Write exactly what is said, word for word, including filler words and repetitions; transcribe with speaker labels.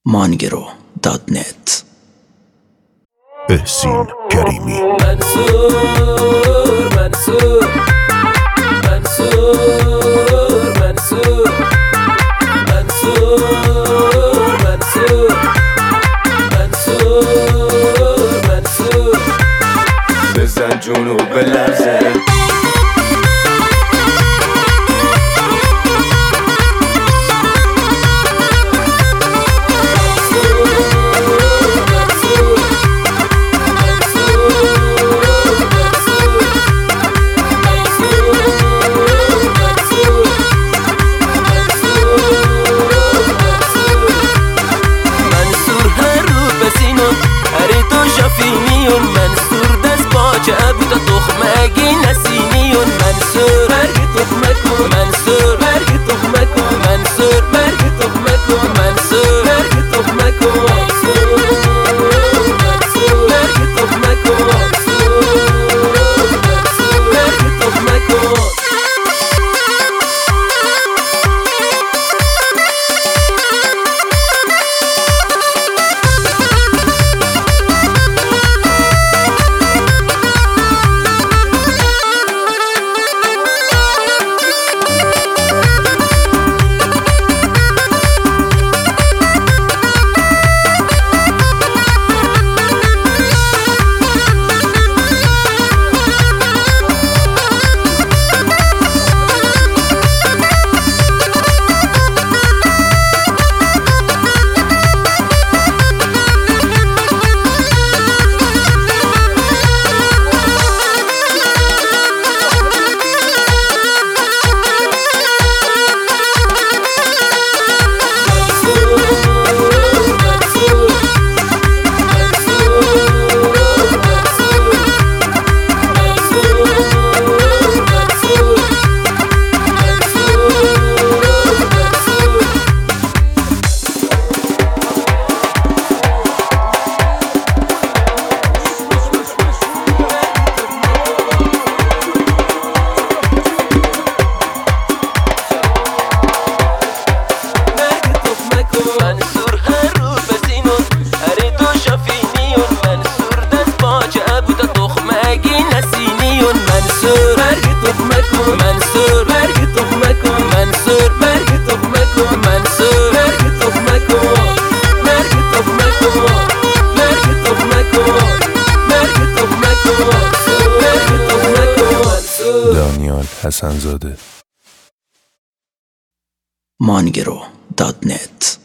Speaker 1: مانگرو دات نت.
Speaker 2: احسین کریمی.
Speaker 3: منصور منصور منصور منصور منصور منصور منصور منصور بزن جونو بلرزه. شافینیون منصور دست باچه بودا تخمگی نسینیون منصور برگی تخمه کن منصور برگی تخمه کن منصور برگی تخمه کن منصور برگی تخمه کن منصور منصور برگی تخمه کن منصور منصور برگی تخمه کن. منصور برگی تخمه کن منصور برگی تخمه کن منصور برگی تخمه کن برگی تخمه کن برگی تخمه کن برگی تخمه کن برگی تخمه کن.
Speaker 2: دانیال حسن زاده.
Speaker 1: مانگرو دات نت.